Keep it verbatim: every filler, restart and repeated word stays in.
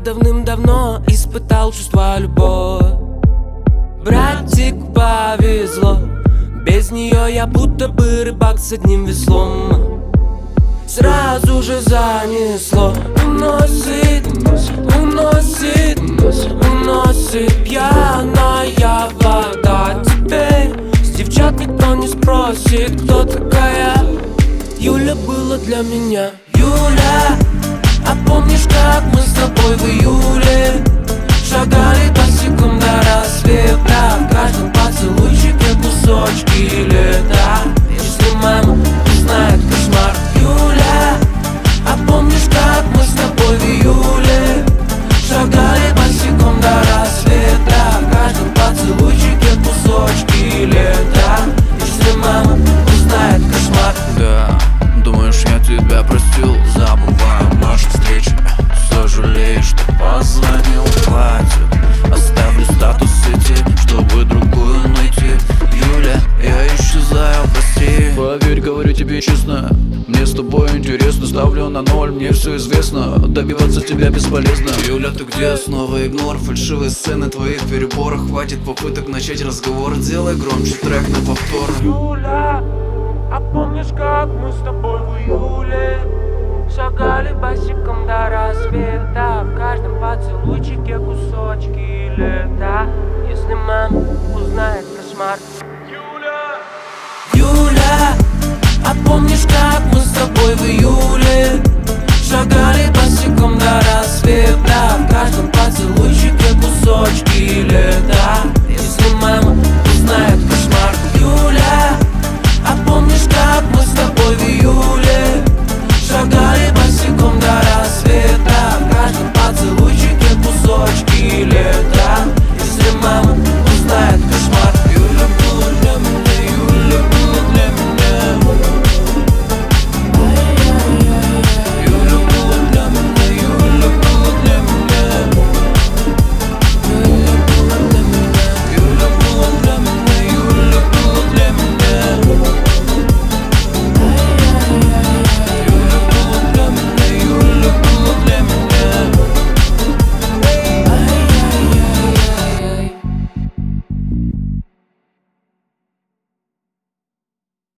давным-давно испытал чувство любовь. Братик, повезло, без нее я будто бы рыбак с одним веслом. Сразу же занесло, уносит, уносит, уносит пьяная вода. Теперь с девчат никто не спросит, кто такая Юля была для меня. Юля, а помнишь, как мы с тобой в июле шагали босиком до рассвета, в каждом поцелуйчике кусочки лета? Если мама узнает, кошмар. Юля, а помнишь, как мы с тобой в июле шагали босиком до рассвета, в каждом поцелуйчике кусочки лета? Если мама узнает, кошмар. Да, думаешь, я тебя простил? Забываю наши встречи, сожалею, что позвонил. Хватит, оставлю статус сети, чтобы другую найти. Юля, я исчезаю, прости. Поверь, говорю тебе честно, мне с тобой интересно. Ставлю на ноль, мне все известно, добиваться тебя бесполезно. Юля, ты где? Снова игнор, фальшивые сцены твоих переборов. Хватит попыток начать разговор, делай громче трек на повтор. Юля, а помнишь, как мы с тобой в июле шагали босиком до рассвета, в каждом поцелуйчике кусочки лета? Если мама узнает, кошмар. Юля, Юля, а помнишь, как мы с тобой в июле шагали босиком до рассвета, в каждом поцелуйчике кусочки лета? Если мама